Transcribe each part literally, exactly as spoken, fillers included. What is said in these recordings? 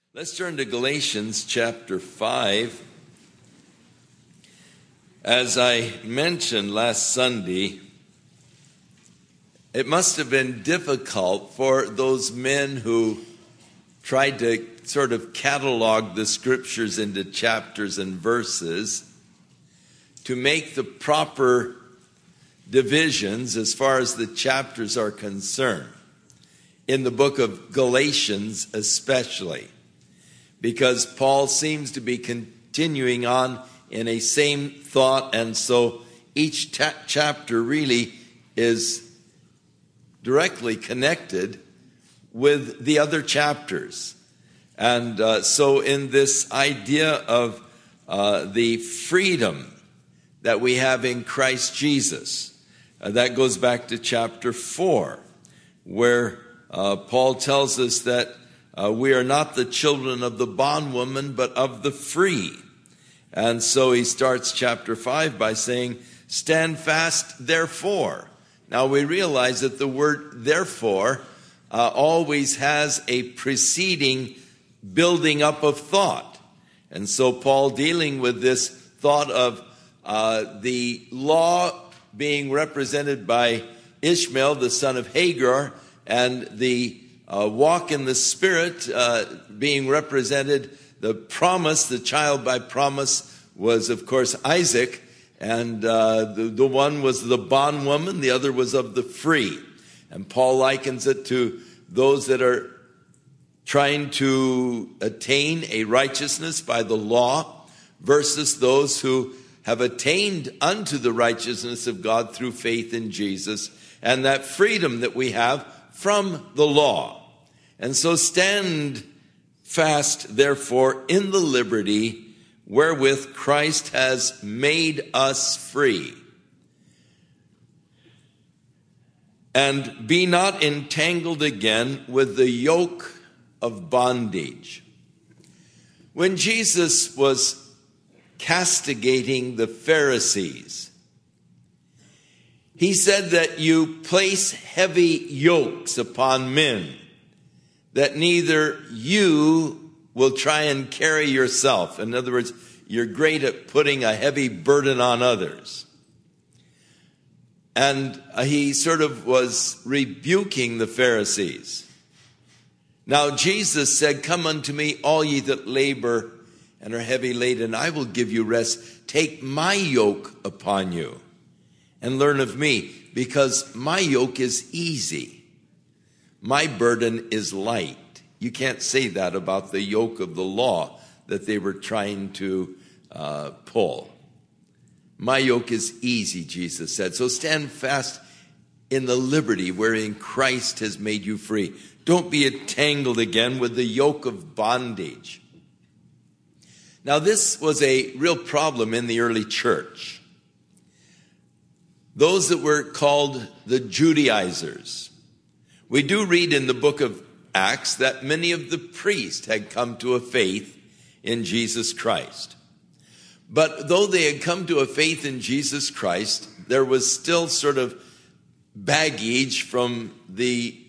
Let's turn to Galatians chapter five. As I mentioned last Sunday, it must have been difficult for those men who tried to sort of catalog the scriptures into chapters and verses to make the proper divisions as far as the chapters are concerned, in the book of Galatians especially, because Paul seems to be continuing on in a same thought, and so each ta- chapter really is directly connected with the other chapters. And uh, so in this idea of uh, the freedom that we have in Christ Jesus, uh, that goes back to chapter four, where uh, Paul tells us that uh, we are not the children of the bondwoman, but of the free. And so he starts chapter five by saying, "Stand fast, therefore." Now we realize that the word therefore uh, always has a preceding building up of thought. And so Paul, dealing with this thought of uh, the law being represented by Ishmael, the son of Hagar, and the uh, walk in the Spirit uh, being represented, the promise, the child by promise, was, of course, Isaac. And uh, the, the one was the bondwoman, the other was of the free. And Paul likens it to those that are trying to attain a righteousness by the law versus those who have attained unto the righteousness of God through faith in Jesus, and that freedom that we have from the law. And so stand fast, therefore, in the liberty wherewith Christ has made us free. And be not entangled again with the yoke of bondage. When Jesus was castigating the Pharisees, he said that you place heavy yokes upon men, that neither you will try and carry yourself. In other words, you're great at putting a heavy burden on others. And he sort of was rebuking the Pharisees. Now Jesus said, "Come unto me, all ye that labor and are heavy laden, I will give you rest. Take my yoke upon you and learn of me, because my yoke is easy. My burden is light." You can't say that about the yoke of the law that they were trying to uh, pull. My yoke is easy, Jesus said. So stand fast in the liberty wherein Christ has made you free. Don't be entangled again with the yoke of bondage. Now, this was a real problem in the early church. Those that were called the Judaizers. We do read in the book of Acts that many of the priests had come to a faith in Jesus Christ. But though they had come to a faith in Jesus Christ, there was still sort of baggage from the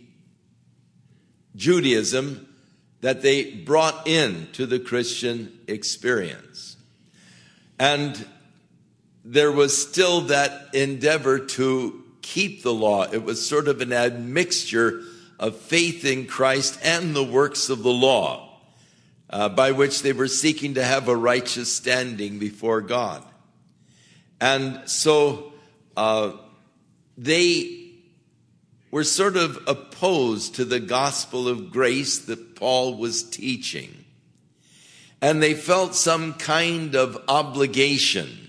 Judaism that they brought into the Christian experience. And there was still that endeavor to keep the law. It was sort of an admixture of faith in Christ and the works of the law, uh, by which they were seeking to have a righteous standing before God. And so uh, they were sort of opposed to the gospel of grace that Paul was teaching. And they felt some kind of obligation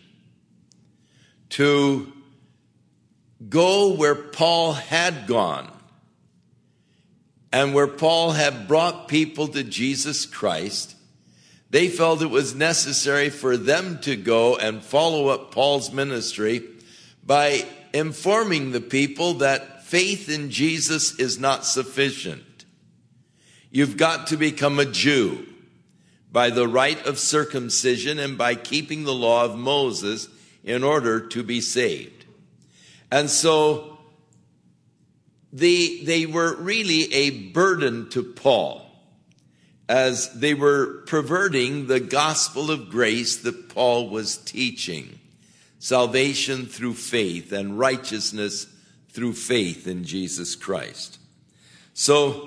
to go where Paul had gone, and where Paul had brought people to Jesus Christ. They felt it was necessary for them to go and follow up Paul's ministry by informing the people that faith in Jesus is not sufficient. You've got to become a Jew by the rite of circumcision and by keeping the law of Moses in order to be saved. And so they, they were really a burden to Paul. as they were perverting the gospel of grace that Paul was teaching. Salvation through faith and righteousness through faith in Jesus Christ. So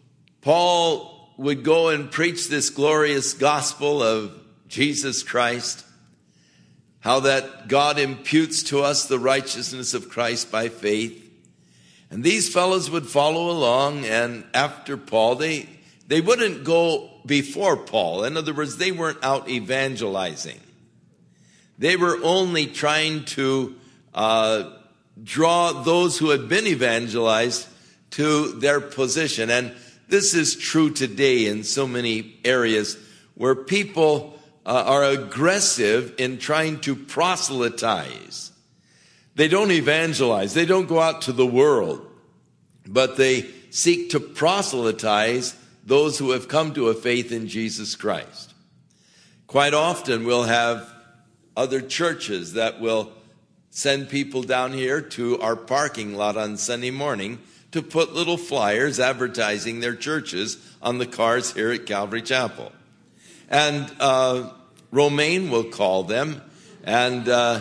Paul would go and preach this glorious gospel of Jesus Christ, how that God imputes to us the righteousness of Christ by faith. And these fellows would follow along, and after Paul, they, they wouldn't go before Paul. In other words, they weren't out evangelizing. They were only trying to uh, draw those who had been evangelized to their position. And this is true today in so many areas where people uh, are aggressive in trying to proselytize. They don't evangelize. They don't go out to the world, but they seek to proselytize those who have come to a faith in Jesus Christ. Quite often we'll have other churches that will send people down here to our parking lot on Sunday morning to put little flyers advertising their churches on the cars here at Calvary Chapel. And uh, Romaine will call them, and uh,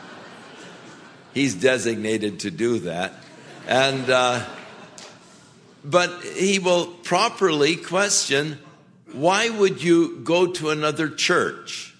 he's designated to do that. And uh, but he will properly question, why would you go to another church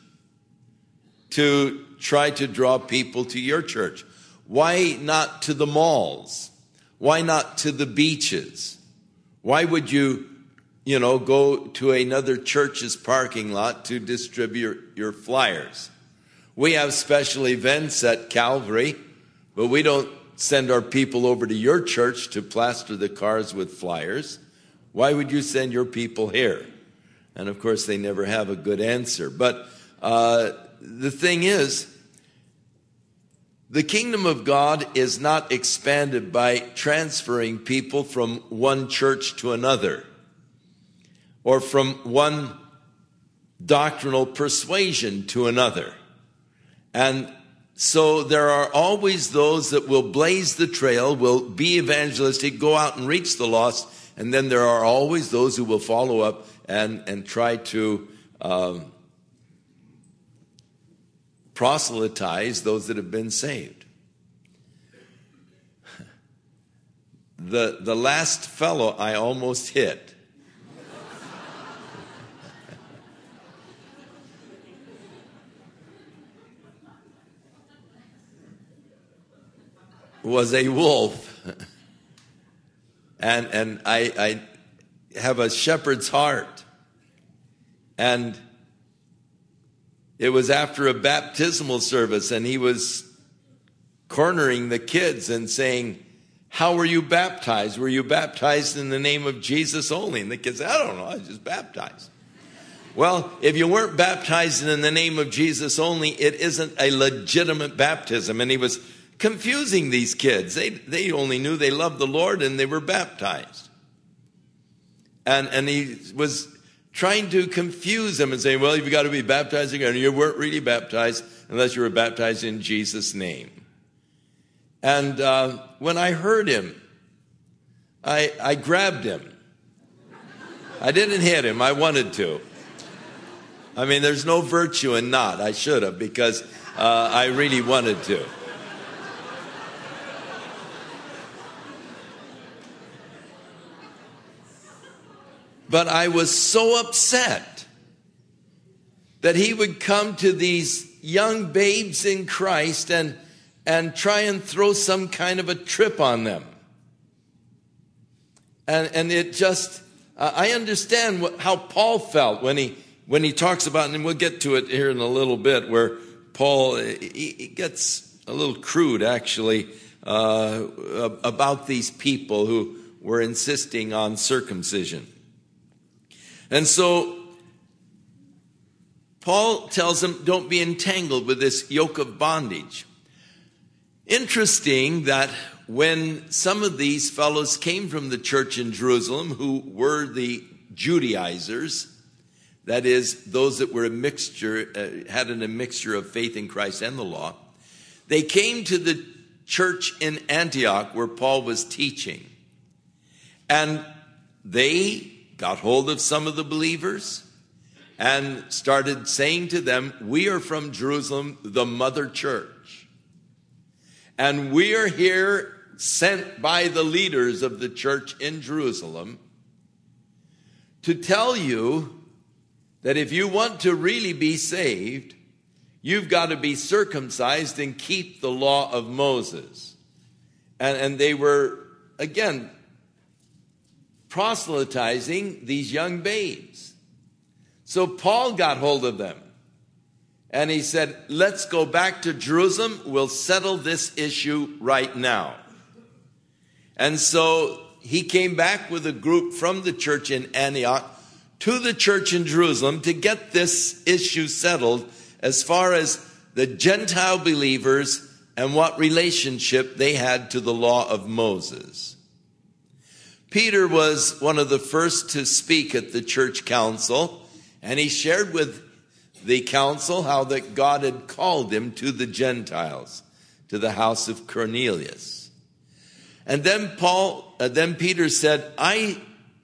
to try to draw people to your church? Why not to the malls? Why not to the beaches? Why would you, you know, go to another church's parking lot to distribute your flyers? We have special events at Calvary, but we don't send our people over to your church to plaster the cars with flyers. Why would you send your people here? And of course, they never have a good answer. But uh, the thing is, the kingdom of God is not expanded by transferring people from one church to another, or from one doctrinal persuasion to another. And so there are always those that will blaze the trail, will be evangelistic, go out and reach the lost, and then there are always those who will follow up and, and try to um, proselytize those that have been saved. The, the last fellow I almost hit was a wolf. And and I, I have a shepherd's heart. And it was after a baptismal service, and he was cornering the kids and saying, how were you baptized? Were you baptized in the name of Jesus only? And the kids said, I don't know, I was just baptized. Well, if you weren't baptized in the name of Jesus only, it isn't a legitimate baptism. And he was confusing these kids. They they only knew they loved the Lord and they were baptized. And and he was trying to confuse them and saying, well, you've got to be baptized again. You weren't really baptized unless you were baptized in Jesus' name. And uh, when I heard him, I I grabbed him. I didn't hit him. I wanted to. I mean, there's no virtue in not. I should have, because uh, I really wanted to. But I was so upset that he would come to these young babes in Christ and, and try and throw some kind of a trip on them. And, and it just, uh, I understand what, how Paul felt when he, when he talks about, and we'll get to it here in a little bit, where Paul, he, he gets a little crude actually uh, about these people who were insisting on circumcision. And so Paul tells them, don't be entangled with this yoke of bondage. Interesting that when some of these fellows came from the church in Jerusalem, who were the Judaizers, that is, those that were a mixture, uh, had an, a mixture of faith in Christ and the law, they came to the church in Antioch where Paul was teaching. And they got hold of some of the believers and started saying to them, we are from Jerusalem, the mother church. And we are here sent by the leaders of the church in Jerusalem to tell you that if you want to really be saved, you've got to be circumcised and keep the law of Moses. And, and they were, again, proselytizing these young babes. So Paul got hold of them. And he said, let's go back to Jerusalem. We'll settle this issue right now. And so he came back with a group from the church in Antioch to the church in Jerusalem to get this issue settled as far as the Gentile believers and what relationship they had to the law of Moses. Peter was one of the first to speak at the church council, and he shared with the council how that God had called him to the Gentiles, to the house of Cornelius. And then Paul, uh, then Peter said, I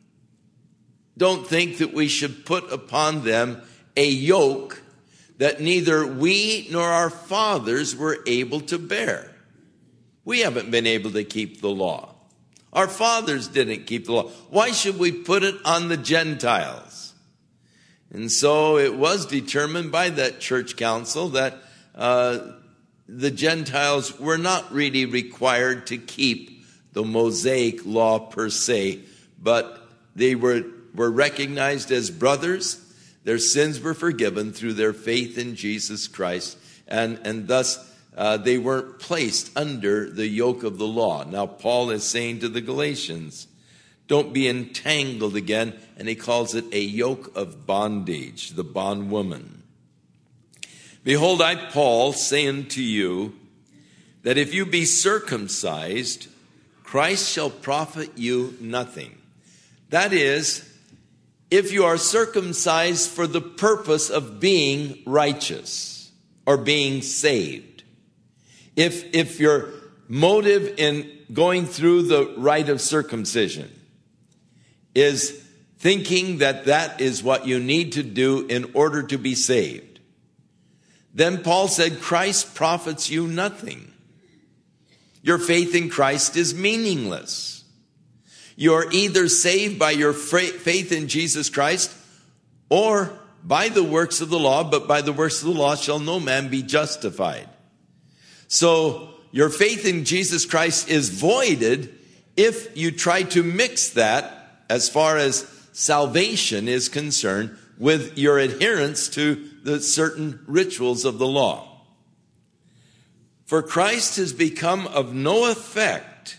don't think that we should put upon them a yoke that neither we nor our fathers were able to bear. We haven't been able to keep the law. Our fathers didn't keep the law. Why should we put it on the Gentiles? And so it was determined by that church council that uh, the Gentiles were not really required to keep the Mosaic law per se, but they were, were recognized as brothers. Their sins were forgiven through their faith in Jesus Christ, and, and thus uh, they weren't placed under the yoke of the law. Now Paul is saying to the Galatians, don't be entangled again, and he calls it a yoke of bondage, the bondwoman. Behold, I, Paul, say unto you, that if you be circumcised, Christ shall profit you nothing. That is, if you are circumcised for the purpose of being righteous or being saved. If, if your motive in going through the rite of circumcision is thinking that that is what you need to do in order to be saved, then Paul said, Christ profits you nothing. Your faith in Christ is meaningless. You're either saved by your faith in Jesus Christ or by the works of the law, but by the works of the law shall no man be justified. So your faith in Jesus Christ is voided if you try to mix that, as far as salvation is concerned, with your adherence to the certain rituals of the law. For Christ has become of no effect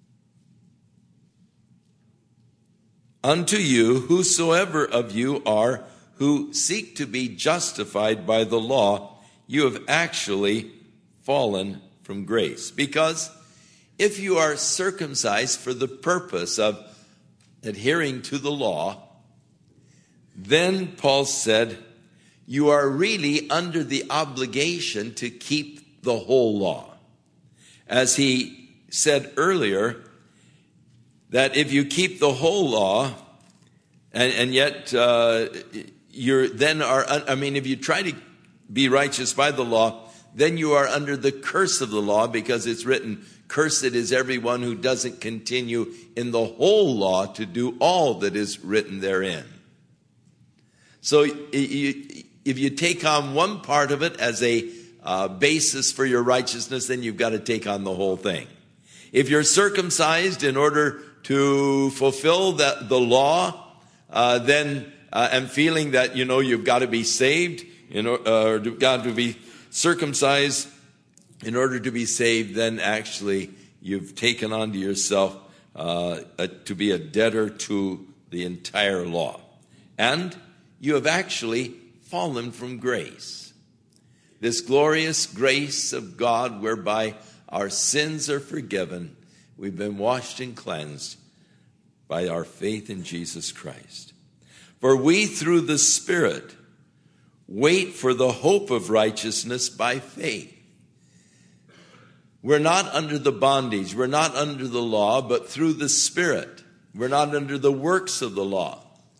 unto you, whosoever of you are who seek to be justified by the law, you have actually fallen from grace. Because if you are circumcised for the purpose of adhering to the law, then Paul said, you are really under the obligation to keep the whole law. As he said earlier, that if you keep the whole law, and, and yet uh, you're then are, I mean, if you try to be righteous by the law, then you are under the curse of the law, because it's written, cursed is everyone who doesn't continue in the whole law to do all that is written therein. So if you take on one part of it as a uh, basis for your righteousness, then you've got to take on the whole thing. If you're circumcised in order to fulfill the, the law, uh, then uh, and feeling that, you know, you've got to be saved, you know, uh, or got to be circumcised in order to be saved, then actually you've taken onto yourself uh, a, to be a debtor to the entire law. And you have actually fallen from grace. This glorious grace of God whereby our sins are forgiven. We've been washed and cleansed by our faith in Jesus Christ. For we through the Spirit wait for the hope of righteousness by faith. We're not under the bondage. We're not under the law, but through the Spirit. We're not under the works of the law.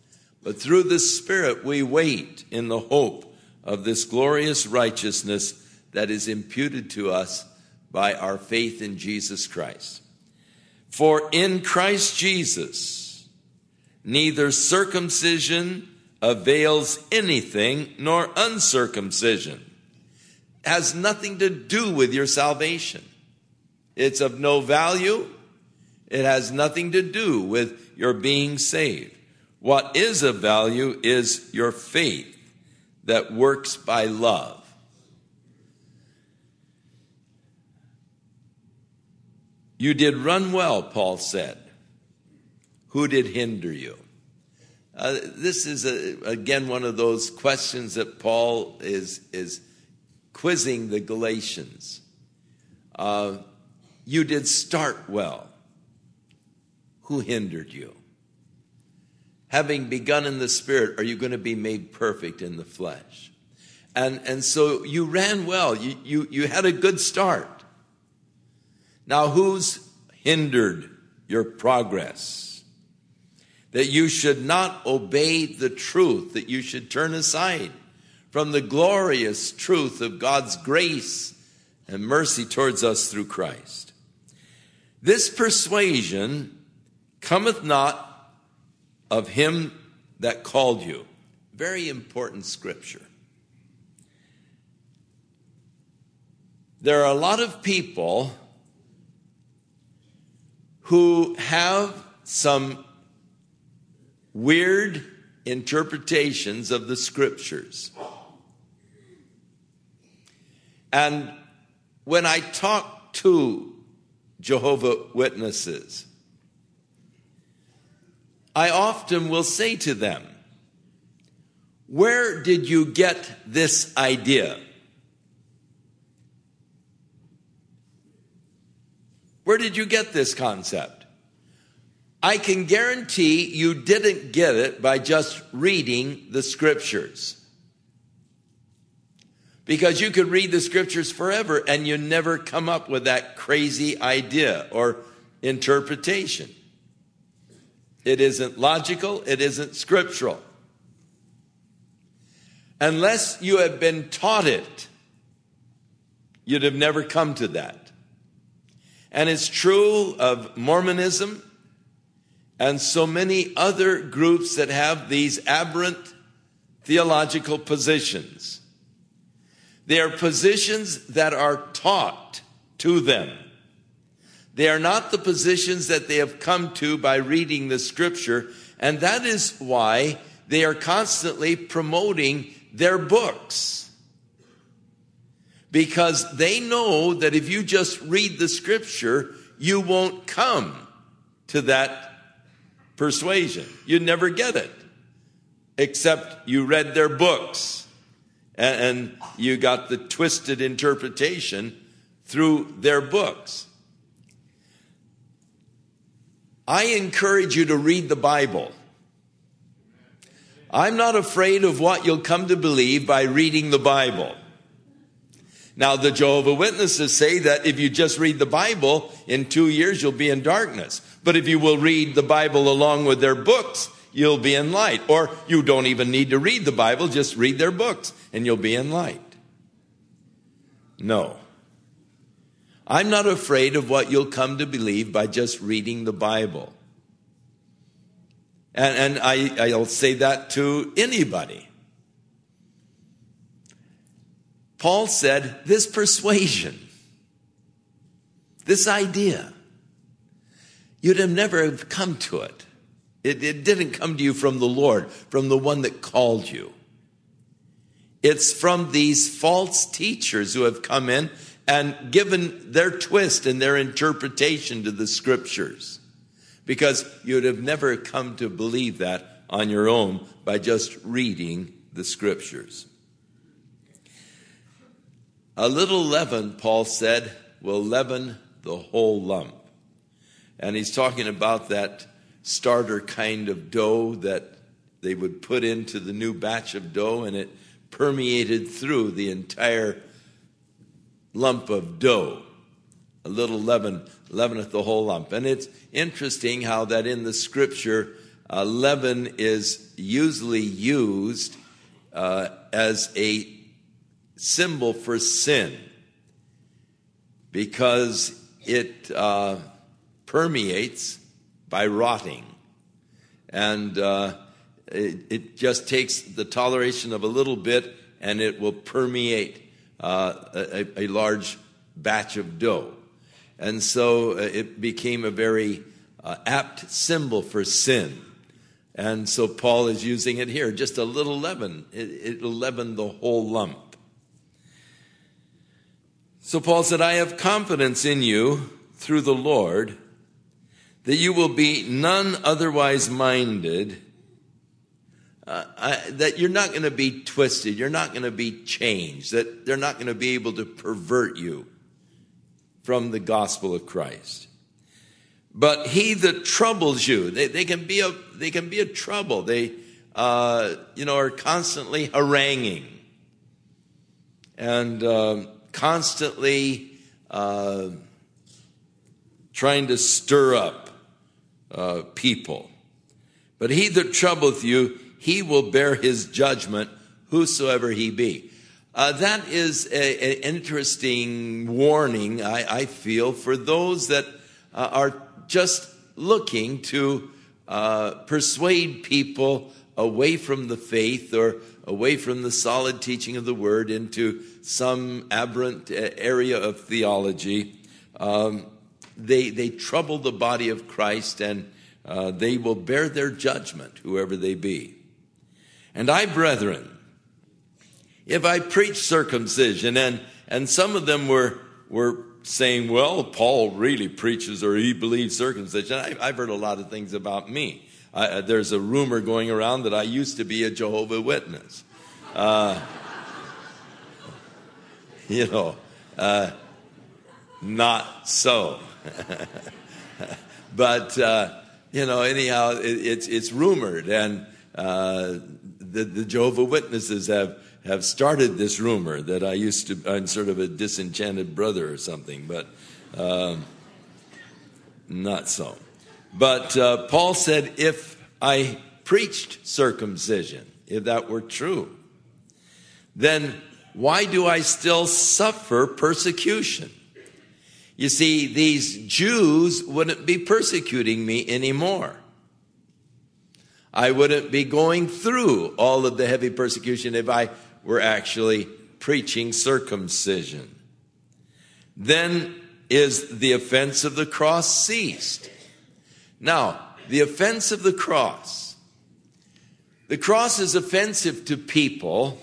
But through the Spirit we wait in the hope of this glorious righteousness that is imputed to us by our faith in Jesus Christ. For in Christ Jesus, neither circumcision avails anything, nor uncircumcision. It has nothing to do with your salvation. It's of no value. It has nothing to do with your being saved. What is of value is your faith that works by love. You did run well, Paul said. Who did hinder you? Uh, this is, a, again, one of those questions that Paul is, is quizzing the Galatians. Uh, you did start well. Who hindered you? Having begun in the Spirit, are you going to be made perfect in the flesh? And, and so you ran well. You, you, you had a good start. Now, who's hindered your progress? That you should not obey the truth, that you should turn aside from the glorious truth of God's grace and mercy towards us through Christ. This persuasion cometh not of him that called you. Very important scripture. There are a lot of people who have some weird interpretations of the scriptures. And when I talk to Jehovah's Witnesses, I often will say to them, where did you get this idea? Where did you get this concept? I can guarantee you didn't get it by just reading the scriptures. Because you could read the scriptures forever and you never come up with that crazy idea or interpretation. It isn't logical, it isn't scriptural. Unless you have been taught it, you'd have never come to that. And it's true of Mormonism and so many other groups that have these aberrant theological positions. They are positions that are taught to them. They are not the positions that they have come to by reading the scripture, and that is why they are constantly promoting their books. Because they know that if you just read the scripture, you won't come to that persuasion. You never get it, except you read their books and you got the twisted interpretation through their books. I encourage you to read the Bible. I'm not afraid of what you'll come to believe by reading the Bible. Now, the Jehovah's Witnesses say that if you just read the Bible, in two years you'll be in darkness. But if you will read the Bible along with their books, you'll be in light. Or you don't even need to read the Bible, just read their books and you'll be in light. No. I'm not afraid of what you'll come to believe by just reading the Bible. And, and I, I'll say that to anybody. Paul said, this persuasion, this idea, you'd have never come to it. It, it didn't come to you from the Lord, from the one that called you. It's from these false teachers who have come in and given their twist and their interpretation to the scriptures. Because you'd have never come to believe that on your own by just reading the scriptures. A little leaven, Paul said, will leaven the whole lump. And he's talking about that starter kind of dough that they would put into the new batch of dough, and it permeated through the entire lump of dough. A little leaven leaveneth the whole lump. And it's interesting how that in the scripture, uh, leaven is usually used uh, as a symbol for sin because it uh, permeates by rotting. And uh, it, it just takes the toleration of a little bit and it will permeate uh, a, a large batch of dough. And so uh, it became a very uh, apt symbol for sin. And so Paul is using it here, just a little leaven. It, it'll leaven the whole lump. So Paul said, I have confidence in you through the Lord that you will be none otherwise minded, uh, I, that you're not going to be twisted, you're not going to be changed, that they're not going to be able to pervert you from the gospel of Christ. But he that troubles you, they, they can be a they can be a trouble. They uh, you know are constantly haranguing and uh, constantly uh, trying to stir up uh, people. But he that troubleth you, he will bear his judgment, whosoever he be. Uh, that is an interesting warning, I, I feel, for those that uh, are just looking to uh, persuade people away from the faith or away from the solid teaching of the word into some aberrant area of theology. Um, they, they trouble the body of Christ, and uh, they will bear their judgment, whoever they be. And I, brethren, if I preach circumcision, and, and some of them were, were saying, well, Paul really preaches or he believes circumcision. I, I've heard a lot of things about me. I, there's a rumor going around that I used to be a Jehovah's Witness. Uh, you know, uh, not so. But, uh, you know, anyhow, it, it's, it's rumored, and uh, the, the Jehovah's Witnesses have have started this rumor that I used to, I'm sort of a disenchanted brother or something, but um, not so. But uh, Paul said, if I preached circumcision, if that were true, then why do I still suffer persecution? You see, these Jews wouldn't be persecuting me anymore. I wouldn't be going through all of the heavy persecution if I were actually preaching circumcision. Then is the offense of the cross ceased. Now, the offense of the cross. The cross is offensive to people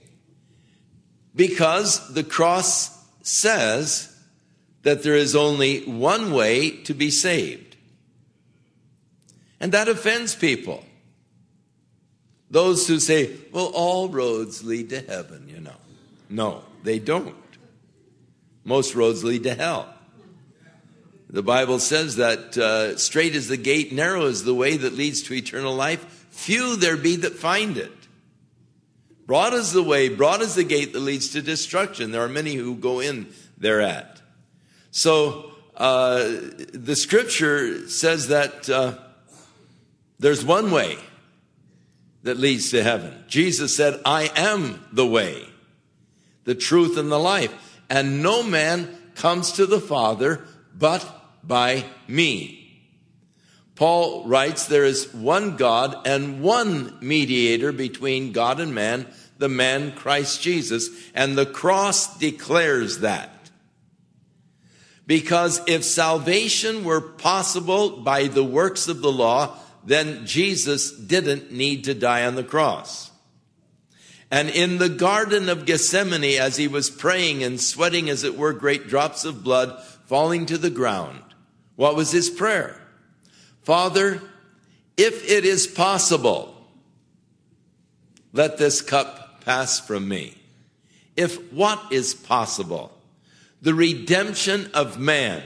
because the cross says that there is only one way to be saved. And that offends people. Those who say, well, all roads lead to heaven, you know. No, they don't. Most roads lead to hell. The Bible says that uh, straight is the gate, narrow is the way that leads to eternal life. Few there be that find it. Broad is the way, broad is the gate that leads to destruction. There are many who go in thereat. So uh, the scripture says that uh, there's one way that leads to heaven. Jesus said, I am the way, the truth, and the life. And no man comes to the Father but by me. Paul writes, there is one God and one mediator between God and man, the man Christ Jesus. And the cross declares that. Because if salvation were possible by the works of the law, then Jesus didn't need to die on the cross. And in the Garden of Gethsemane, as he was praying and sweating, as it were, great drops of blood falling to the ground, what was his prayer? Father, if it is possible, let this cup pass from me. If what is possible? The redemption of man.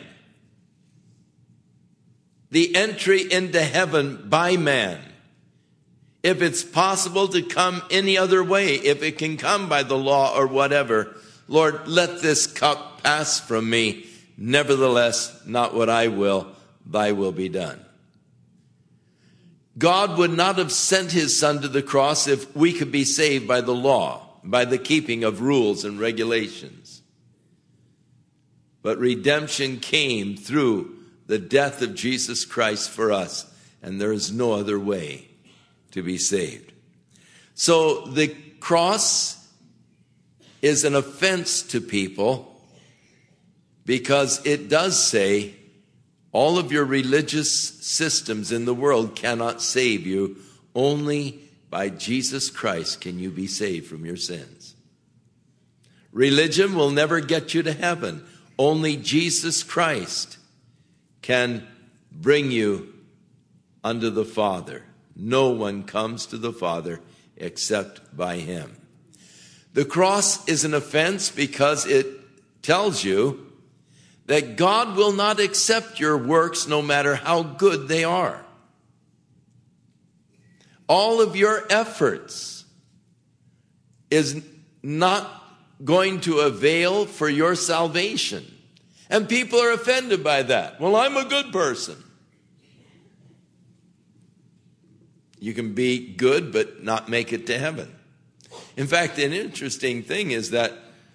The entry into heaven by man. If it's possible to come any other way, if it can come by the law or whatever, Lord, let this cup pass from me. Nevertheless, not what I will, thy will be done. God would not have sent his son to the cross if we could be saved by the law, by the keeping of rules and regulations. But redemption came through the death of Jesus Christ for us, and there is no other way to be saved. So the cross is an offense to people because it does say all of your religious systems in the world cannot save you. Only by Jesus Christ can you be saved from your sins. Religion will never get you to heaven. Only Jesus Christ can bring you unto the Father. No one comes to the Father except by him. The cross is an offense because it tells you that God will not accept your works no matter how good they are. All of your efforts is not going to avail for your salvation. And people are offended by that. Well, I'm a good person. You can be good but not make it to heaven. In fact, an interesting thing is that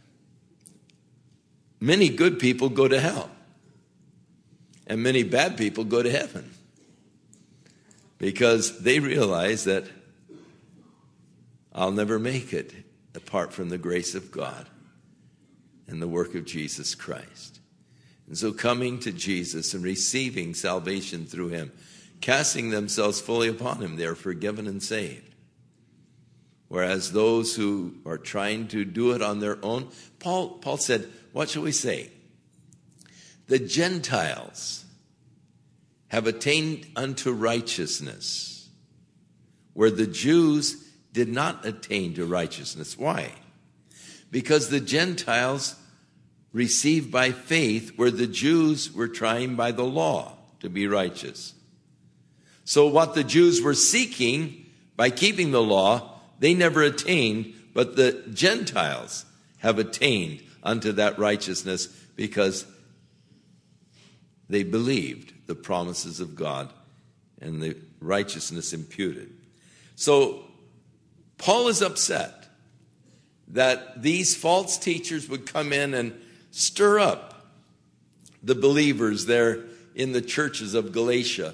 many good people go to hell, and many bad people go to heaven because they realize that I'll never make it apart from the grace of God and the work of Jesus Christ. And so coming to Jesus and receiving salvation through him, casting themselves fully upon him, they are forgiven and saved. Whereas those who are trying to do it on their own, Paul, Paul said, what shall we say? The Gentiles have attained unto righteousness, where the Jews did not attain to righteousness. Why? Because the Gentiles received by faith, where the Jews were trying by the law to be righteous. So what the Jews were seeking by keeping the law, they never attained, but the Gentiles have attained unto that righteousness because they believed the promises of God and the righteousness imputed. So Paul is upset that these false teachers would come in and stir up the believers there in the churches of Galatia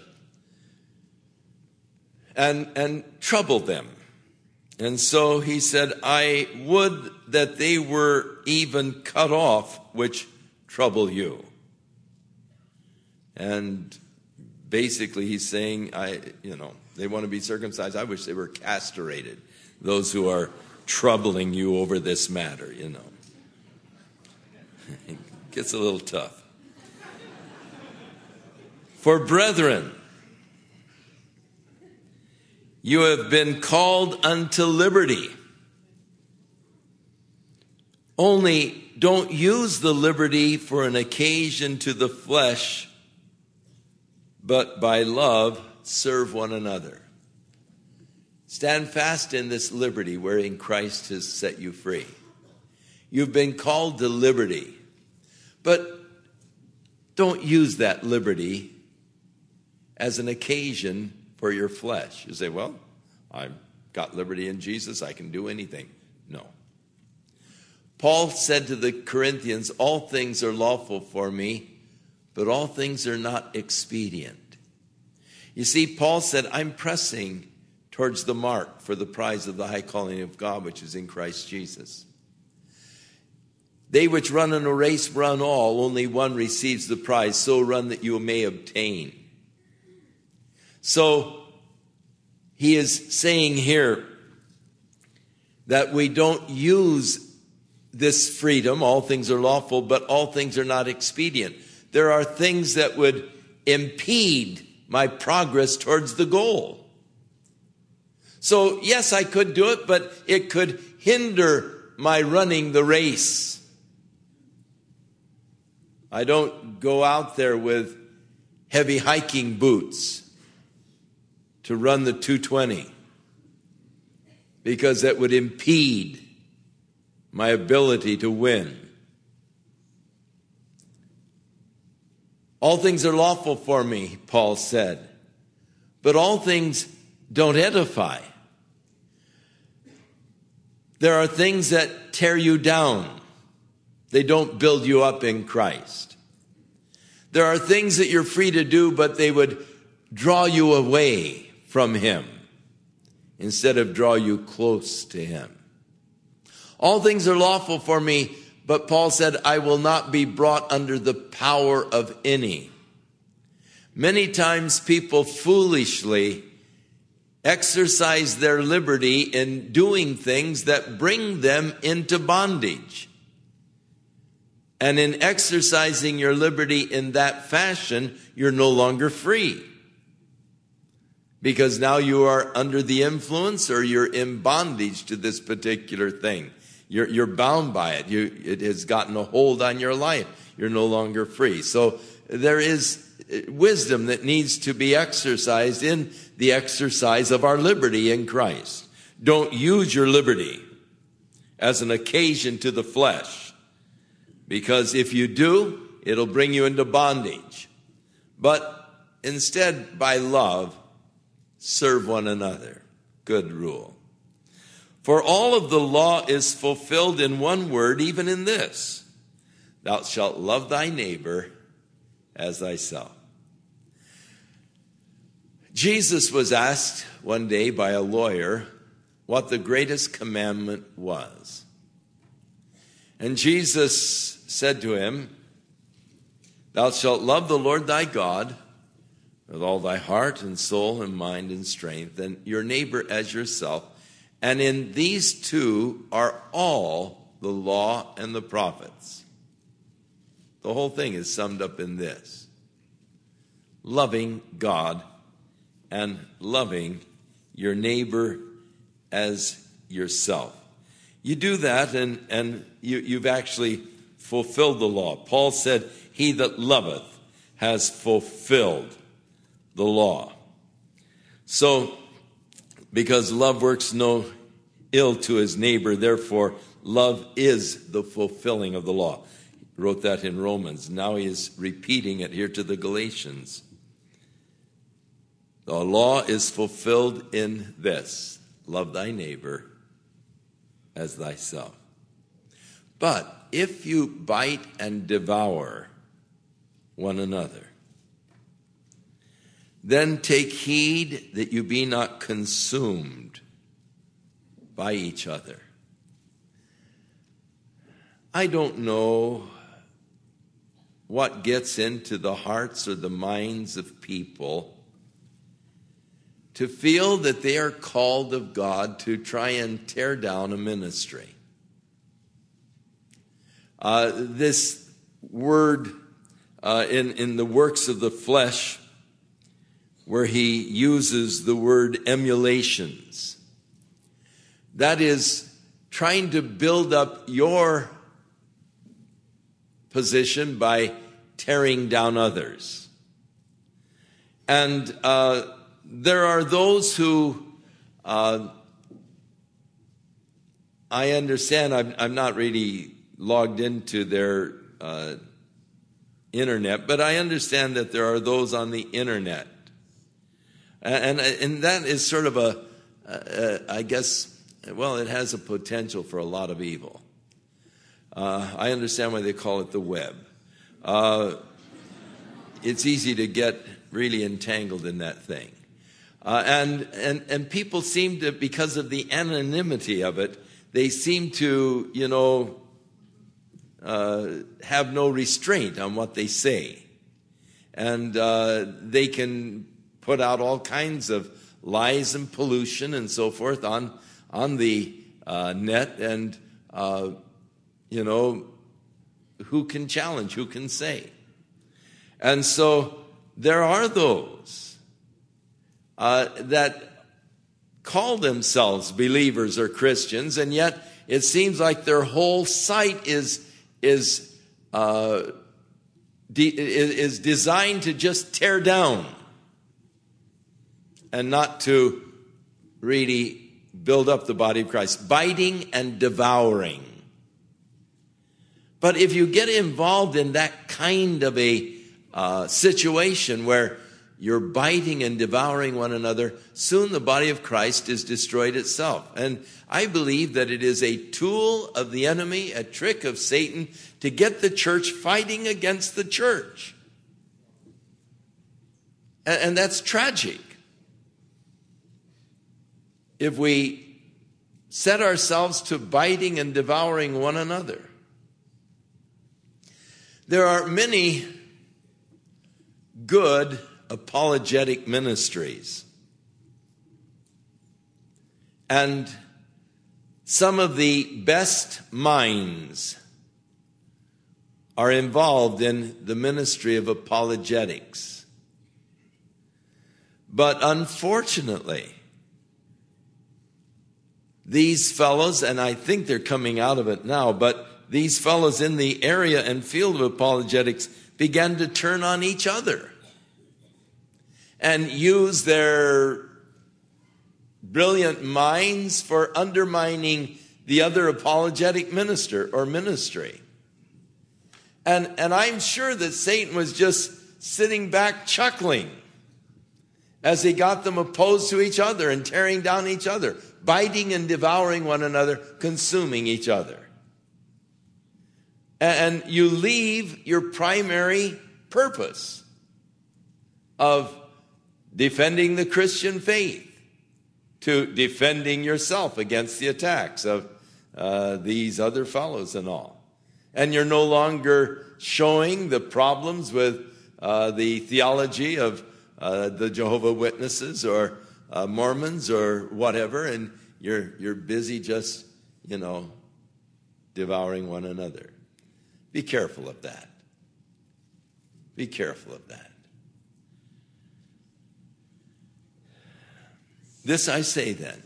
and, and trouble them. And so he said, I would that they were even cut off, which trouble you. And basically he's saying, I, you know, they want to be circumcised. I wish they were castrated, those who are troubling you over this matter, you know. It gets a little tough. For brethren, you have been called unto liberty. Only don't use the liberty for an occasion to the flesh, but by love serve one another. Stand fast in this liberty wherein Christ has set you free. You've been called to liberty, but don't use that liberty as an occasion for your flesh. You say, well, I've got liberty in Jesus. I can do anything. No. Paul said to the Corinthians, all things are lawful for me, but all things are not expedient. You see, Paul said, I'm pressing towards the mark for the prize of the high calling of God, which is in Christ Jesus. They which run in a race run all, only one receives the prize. So run that you may obtain. So he is saying here that we don't use this freedom, all things are lawful, but all things are not expedient. There are things that would impede my progress towards the goal. So yes, I could do it, but it could hinder my running the race. I don't go out there with heavy hiking boots to run the two twenty because that would impede my ability to win. All things are lawful for me, Paul said, but all things don't edify. There are things that tear you down. They don't build you up in Christ. There are things that you're free to do, but they would draw you away from him instead of draw you close to him. All things are lawful for me, but Paul said, I will not be brought under the power of any. Many times people foolishly exercise their liberty in doing things that bring them into bondage. And in exercising your liberty in that fashion, you're no longer free. Because now you are under the influence or you're in bondage to this particular thing. You're, you're bound by it. You, it has gotten a hold on your life. You're no longer free. So there is wisdom that needs to be exercised in the exercise of our liberty in Christ. Don't use your liberty as an occasion to the flesh, because if you do, it'll bring you into bondage. But instead, by love, serve one another. Good rule. For all of the law is fulfilled in one word, even in this: thou shalt love thy neighbor as thyself. Jesus was asked one day by a lawyer what the greatest commandment was. And Jesus said to him, thou shalt love the Lord thy God with all thy heart and soul and mind and strength, and your neighbor as yourself. And in these two are all the law and the prophets. The whole thing is summed up in this: loving God and loving your neighbor as yourself. You do that and, and you, you've actually fulfilled the law. Paul said, he that loveth has fulfilled the law. So, because love works no ill to his neighbor, therefore love is the fulfilling of the law. He wrote that in Romans. Now he is repeating it here to the Galatians. The law is fulfilled in this: love thy neighbor as thyself. But if you bite and devour one another, then take heed that you be not consumed by each other. I don't know what gets into the hearts or the minds of people to feel that they are called of God to try and tear down a ministry. Uh, this word uh, in, in the works of the flesh, where he uses the word emulations, that is trying to build up your position by tearing down others. And uh, there are those who, uh, I understand, I'm, I'm not really logged into their uh, internet, but I understand that there are those on the internet. And, and, and that is sort of a, uh, I guess, well, it has a potential for a lot of evil. Uh, I understand why they call it the web. Uh, it's easy to get really entangled in that thing. Uh, and, and, and people seem to, because of the anonymity of it, they seem to, you know, uh, have no restraint on what they say. And uh, they can put out all kinds of lies and pollution and so forth on, on the uh, net. And, uh, you know, who can challenge? Who can say? And so there are those Uh, that call themselves believers or Christians, and yet it seems like their whole sight is is uh, de- is designed to just tear down and not to really build up the body of Christ, biting and devouring. But if you get involved in that kind of a uh, situation where you're biting and devouring one another, soon the body of Christ is destroyed itself. And I believe that it is a tool of the enemy, a trick of Satan, to get the church fighting against the church. And, and that's tragic. If we set ourselves to biting and devouring one another. There are many good apologetic ministries. And some of the best minds are involved in the ministry of apologetics. But unfortunately, these fellows, and I think they're coming out of it now, but these fellows in the area and field of apologetics began to turn on each other and use their brilliant minds for undermining the other apologetic minister or ministry. And, and I'm sure that Satan was just sitting back chuckling as he got them opposed to each other and tearing down each other, biting and devouring one another, consuming each other. And you leave your primary purpose of defending the Christian faith to defending yourself against the attacks of uh, these other fellows and all. And you're no longer showing the problems with uh, the theology of uh, the Jehovah's Witnesses or uh, Mormons or whatever, and you're you're busy just, you know, devouring one another. Be careful of that. Be careful of that. This I say then,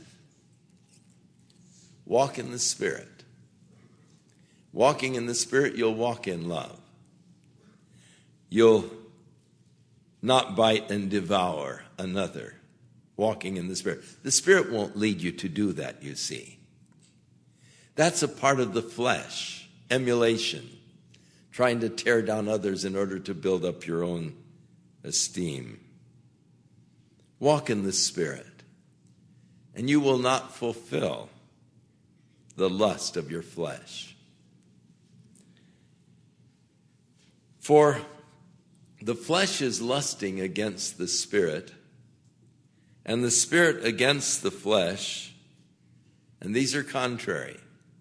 walk in the Spirit. Walking in the Spirit, you'll walk in love. You'll not bite and devour another, walking in the Spirit. The Spirit won't lead you to do that, you see. That's a part of the flesh, emulation, trying to tear down others in order to build up your own esteem. Walk in the Spirit, and you will not fulfill the lust of your flesh. For the flesh is lusting against the Spirit, and the Spirit against the flesh, and these are contrary,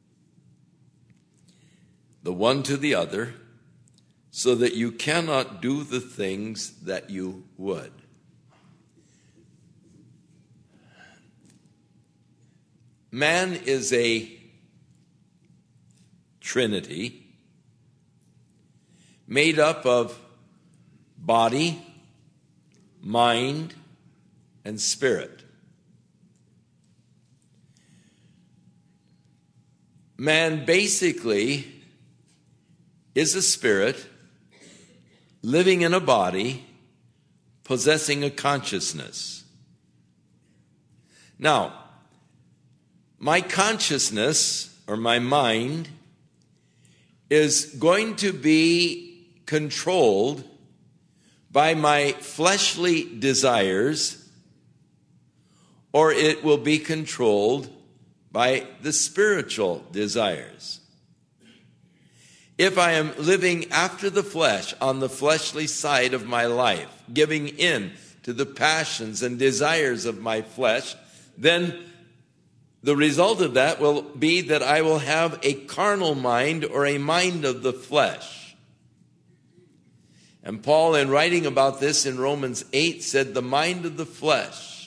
the one to the other, so that you cannot do the things that you would. Man is a trinity made up of body, mind, and spirit. Man basically is a spirit living in a body, possessing a consciousness. Now, my consciousness, or my mind, is going to be controlled by my fleshly desires, or it will be controlled by the spiritual desires. If I am living after the flesh, on the fleshly side of my life, giving in to the passions and desires of my flesh, then the result of that will be that I will have a carnal mind or a mind of the flesh. And Paul, in writing about this in Romans eight, said the mind of the flesh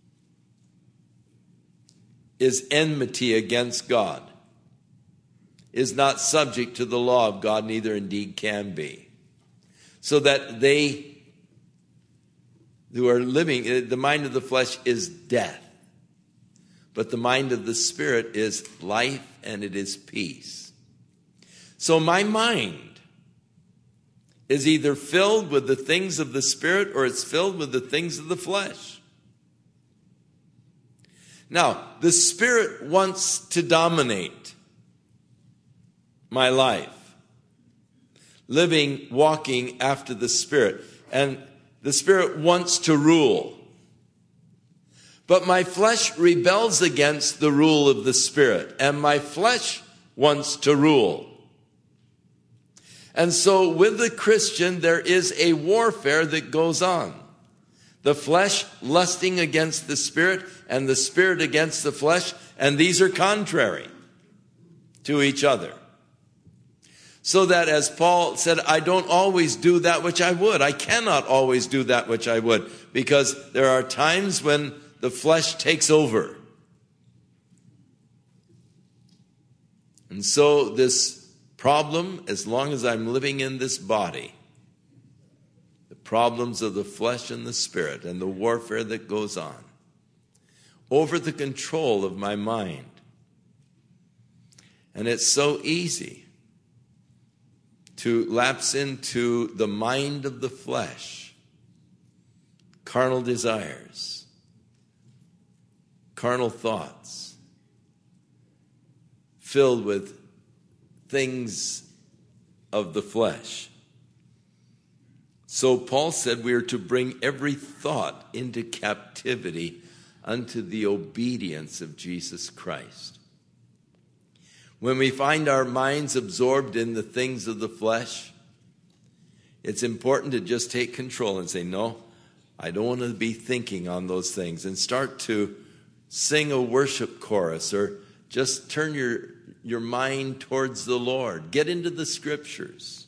is enmity against God, is not subject to the law of God, neither indeed can be. So that they who are living, the mind of the flesh is death. But the mind of the Spirit is life, and it is peace. So my mind is either filled with the things of the Spirit or it's filled with the things of the flesh. Now, the Spirit wants to dominate my life, living, walking after the Spirit. And the Spirit wants to rule. But my flesh rebels against the rule of the Spirit, and my flesh wants to rule. And so with the Christian, there is a warfare that goes on. The flesh lusting against the Spirit, and the Spirit against the flesh, and these are contrary to each other. So that, as Paul said, I don't always do that which I would. I cannot always do that which I would, because there are times when the flesh takes over. And so this problem, as long as I'm living in this body, the problems of the flesh and the Spirit and the warfare that goes on over the control of my mind. And it's so easy to lapse into the mind of the flesh, carnal desires, carnal thoughts, filled with things of the flesh. So Paul said we are to bring every thought into captivity unto the obedience of Jesus Christ. When we find our minds absorbed in the things of the flesh, it's important to just take control and say, no, I don't want to be thinking on those things, and start to sing a worship chorus, or just turn your, your mind towards the Lord. Get into the Scriptures.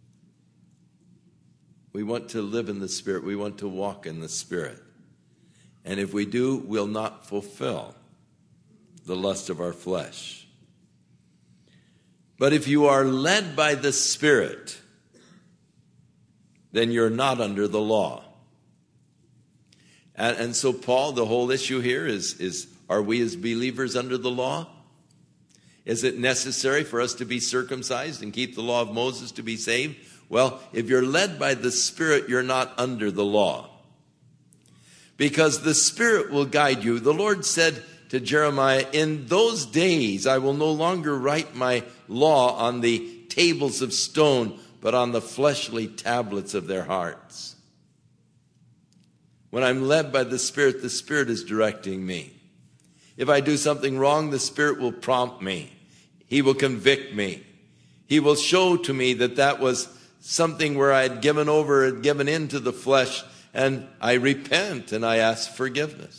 We want to live in the Spirit. We want to walk in the Spirit. And if we do, we'll not fulfill the lust of our flesh. But if you are led by the Spirit, then you're not under the law. And, and so Paul, the whole issue here is, is, are we as believers under the law? Is it necessary for us to be circumcised and keep the law of Moses to be saved? Well, if you're led by the Spirit, you're not under the law. Because the Spirit will guide you. The Lord said to Jeremiah, in those days I will no longer write my law on the tables of stone, but on the fleshly tablets of their hearts. When I'm led by the Spirit, the Spirit is directing me. If I do something wrong, the Spirit will prompt me. He will convict me. He will show to me that that was something where I had given over, had given into the flesh, and I repent and I ask forgiveness.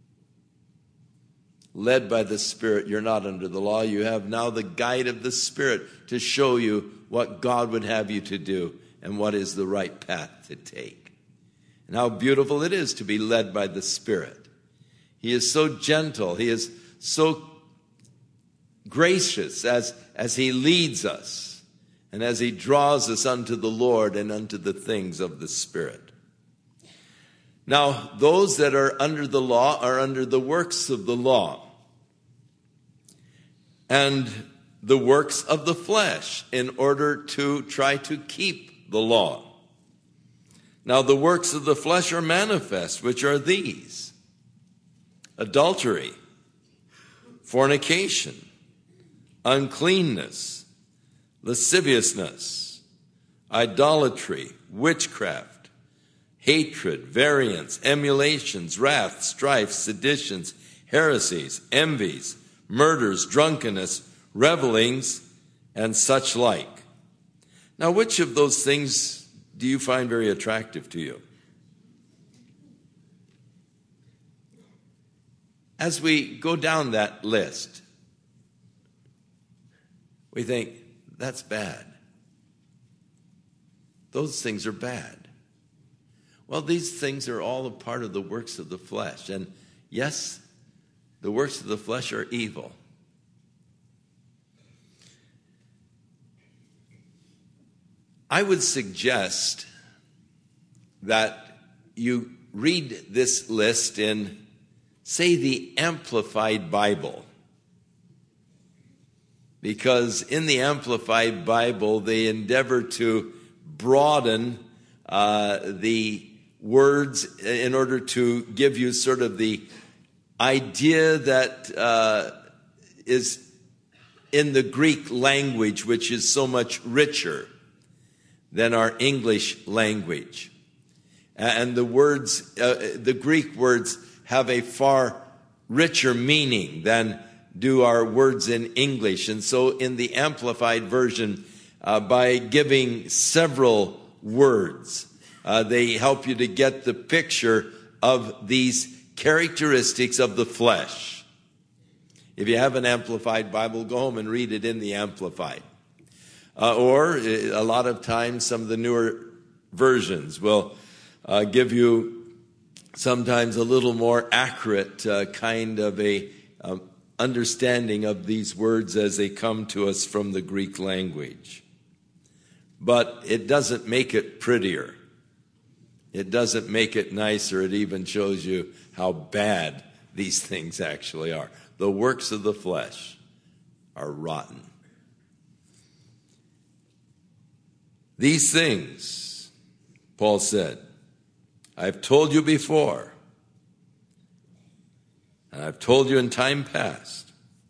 Led by the Spirit, you're not under the law. You have now the guide of the Spirit to show you what God would have you to do and what is the right path to take. And how beautiful it is to be led by the Spirit. He is so gentle. He is so gracious as, as he leads us and as he draws us unto the Lord and unto the things of the Spirit. Now, those that are under the law are under the works of the law and the works of the flesh in order to try to keep the law. Now, the works of the flesh are manifest, which are these: adultery, fornication, uncleanness, lasciviousness, idolatry, witchcraft, hatred, variance, emulations, wrath, strife, seditions, heresies, envies, murders, drunkenness, revelings, and such like. Now, which of those things do you find very attractive to you? As we go down that list, we think, that's bad. Those things are bad. Well, these things are all a part of the works of the flesh. And yes, the works of the flesh are evil. I would suggest that you read this list in, say, the Amplified Bible. Because in the Amplified Bible, they endeavor to broaden uh, the words in order to give you sort of the idea that uh, is in the Greek language, which is so much richer than our English language. And the words, uh, the Greek words have a far richer meaning than do our words in English. And so in the Amplified Version, uh, by giving several words, uh, they help you to get the picture of these characteristics of the flesh. If you have an Amplified Bible, go home and read it in the Amplified. Uh, or a lot of times some of the newer versions will uh, give you sometimes a little more accurate uh, kind of a um, understanding of these words as they come to us from the Greek language. But it doesn't make it prettier. It doesn't make it nicer. It even shows you how bad these things actually are. The works of the flesh are rotten. These things, Paul said, I've told you before, and I've told you in time past,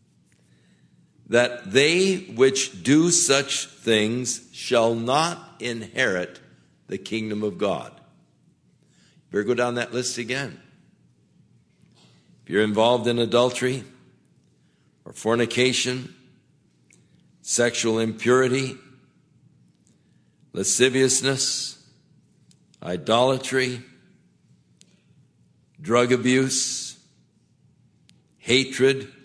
that they which do such things shall not inherit the kingdom of God. Better go down that list again. If you're involved in adultery or fornication, sexual impurity, lasciviousness, idolatry, drug abuse, hatred,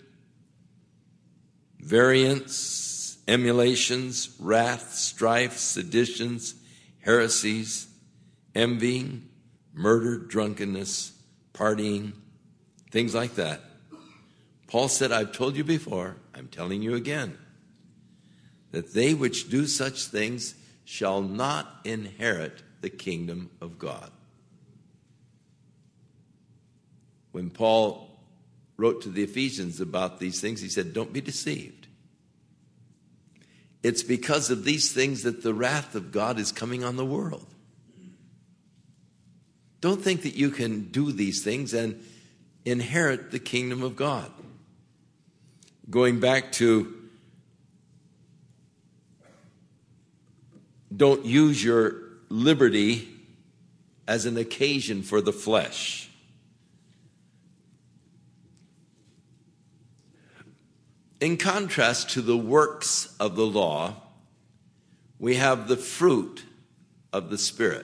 variance, emulations, wrath, strife, seditions, heresies, envying, murder, drunkenness, partying, things like that. Paul said, I've told you before, I'm telling you again, that they which do such things shall not inherit the kingdom of God. When Paul wrote to the Ephesians about these things, he said, don't be deceived. It's because of these things that the wrath of God is coming on the world. Don't think that you can do these things and inherit the kingdom of God. Going back to don't use your liberty as an occasion for the flesh. In contrast to the works of the law, we have the fruit of the Spirit.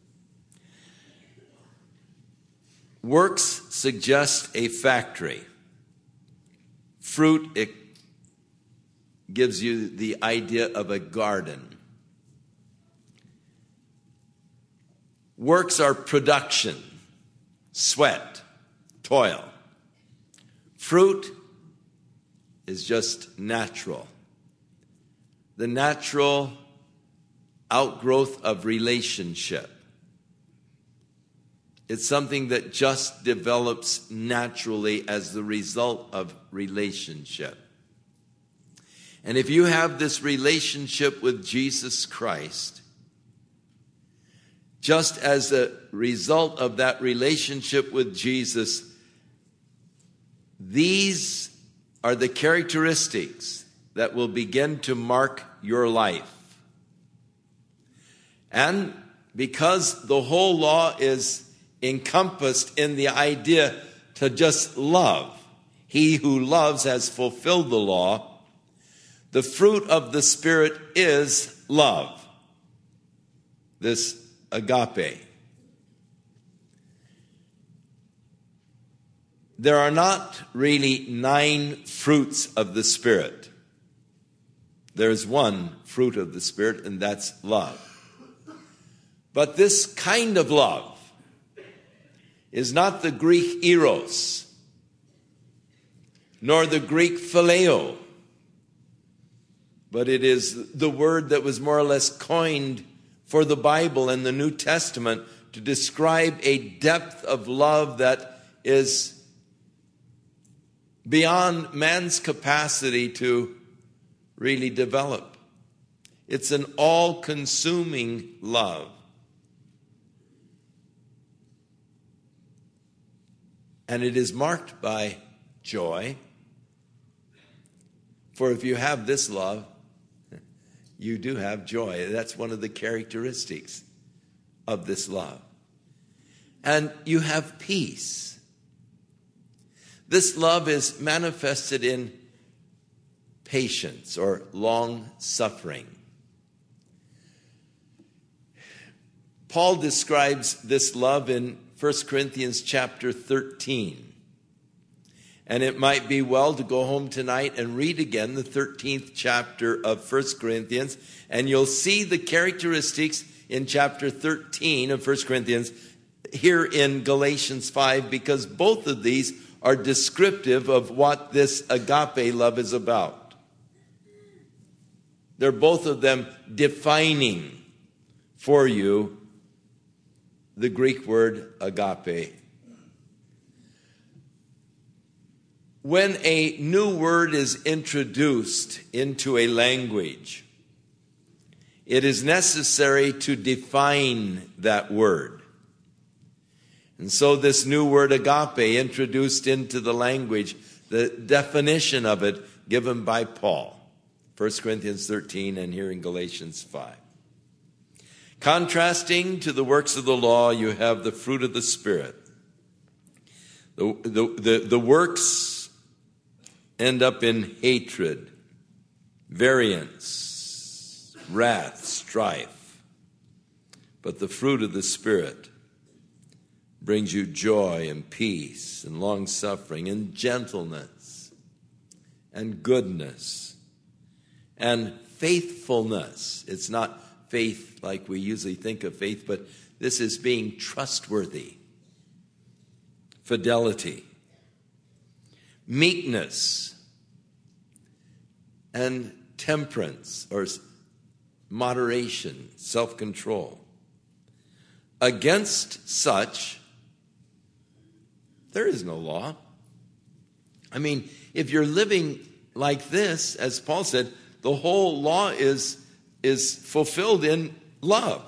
Works suggest a factory. Fruit, it gives you the idea of a garden. Works are production, sweat, toil. Fruit is just natural. The natural outgrowth of relationship. It's something that just develops naturally as the result of relationship. And if you have this relationship with Jesus Christ, just as a result of that relationship with Jesus, these are the characteristics that will begin to mark your life. And because the whole law is encompassed in the idea to just love, he who loves has fulfilled the law, the fruit of the Spirit is love. This agape. There are not really nine fruits of the Spirit. There's one fruit of the Spirit, and that's love. But this kind of love is not the Greek eros, nor the Greek phileo, but it is the word that was more or less coined for the Bible and the New Testament to describe a depth of love that is beyond man's capacity to really develop. It's an all-consuming love. And it is marked by joy. For if you have this love, you do have joy. That's one of the characteristics of this love. and you have peace. This love is manifested in patience or long suffering. Paul describes this love in First Corinthians chapter thirteen. And it might be well to go home tonight and read again the thirteenth chapter of First Corinthians, and you'll see the characteristics in chapter thirteen of First Corinthians here in Galatians five, because both of these are descriptive of what this agape love is about. They're both of them defining for you the Greek word agape. When a new word is introduced into a language, it is necessary to define that word. And so this new word agape introduced into the language, the definition of it given by Paul, First Corinthians thirteen and here in Galatians five. Contrasting to the works of the law, you have the fruit of the Spirit. The, the, the, the works end up in hatred, variance, wrath, strife. But the fruit of the Spirit brings you joy and peace and long-suffering and gentleness and goodness and faithfulness. It's not faith like we usually think of faith, but this is being trustworthy. Fidelity, meekness, and temperance, or moderation, self-control. Against such, there is no law. I mean, if you're living like this, as Paul said, the whole law is, is fulfilled in love.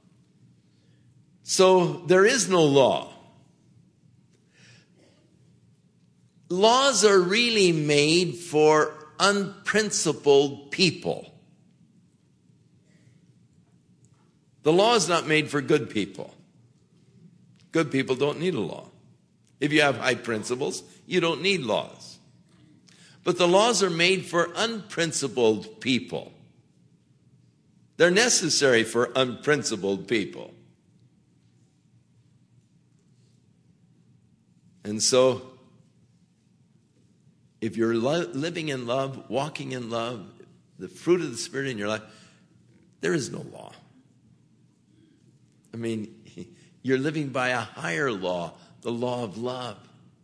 So there is no law. Laws are really made for unprincipled people. The law is not made for good people. Good people don't need a law. If you have high principles, you don't need laws. But the laws are made for unprincipled people. They're necessary for unprincipled people. And so, if you're lo- living in love, walking in love, the fruit of the Spirit in your life, there is no law. I mean, you're living by a higher law, the law of love.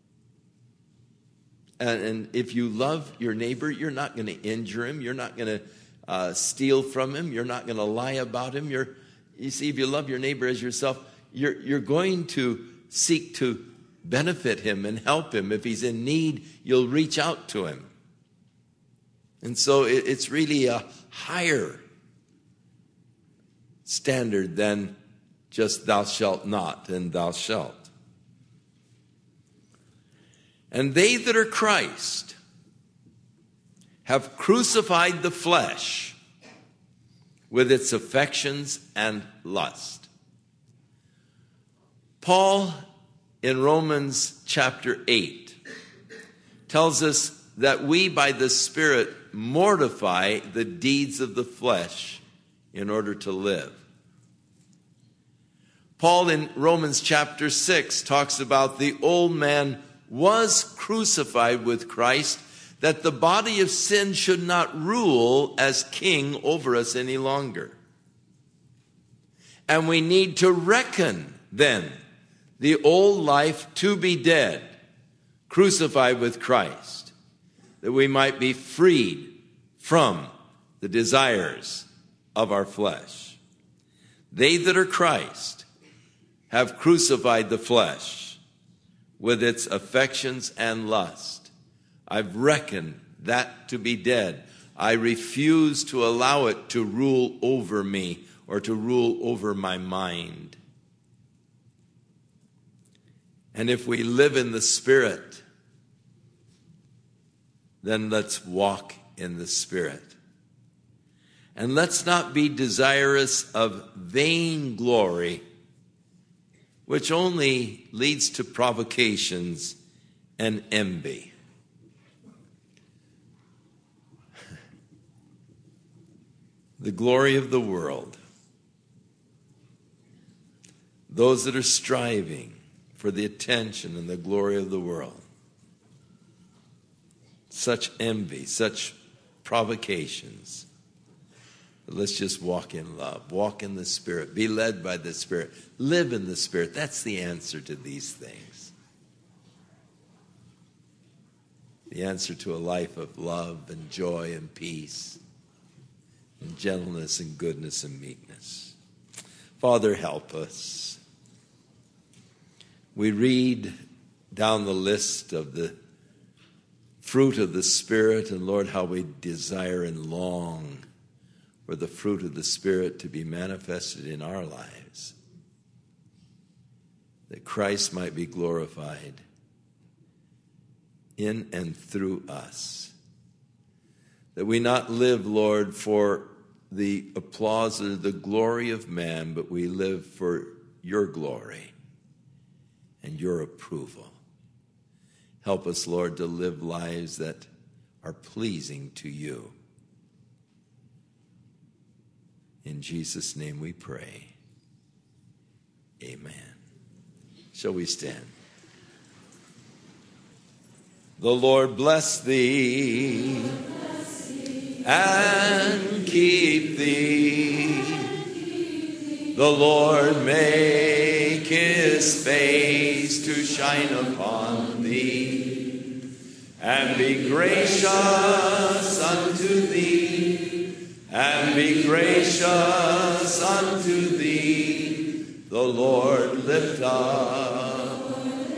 And, and if you love your neighbor, you're not going to injure him. You're not going to uh, steal from him. You're not going to lie about him. You're, you see, if you love your neighbor as yourself, you're, you're going to seek to benefit him and help him. If he's in need, you'll reach out to him. And so it, it's really a higher standard than just thou shalt not and thou shalt. And they that are Christ have crucified the flesh with its affections and lust. Paul, in Romans chapter eight, tells us that we by the Spirit mortify the deeds of the flesh in order to live. Paul in Romans chapter six talks about the old man was crucified with Christ, that the body of sin should not rule as king over us any longer. And we need to reckon then the old life to be dead, crucified with Christ, that we might be freed from the desires of our flesh. They that are Christ have crucified the flesh with its affections and lust. I've reckoned that to be dead. I refuse to allow it to rule over me or to rule over my mind. And if we live in the Spirit, then let's walk in the Spirit. And let's not be desirous of vain glory, which only leads to provocations and envy. The glory of the world. Those that are striving for the attention and the glory of the world. Such envy, such provocations. But let's just walk in love. Walk in the Spirit. Be led by the Spirit. Live in the Spirit. That's the answer to these things. The answer to a life of love and joy and peace and gentleness and goodness and meekness. Father, help us. We read down the list of the fruit of the Spirit, and Lord, how we desire and long for the fruit of the Spirit to be manifested in our lives, that Christ might be glorified in and through us, that we not live, Lord, for the applause or the glory of man, but we live for your glory and your approval. Help us, Lord, to live lives that are pleasing to you. In Jesus' name we pray. Amen. Shall we stand? The Lord bless thee and keep thee. The Lord make his face to shine upon thee and be gracious unto thee, and be gracious unto thee. The Lord lift up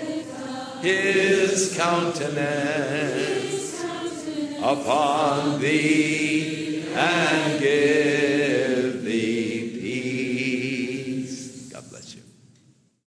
his countenance upon thee and give thee peace. God bless you.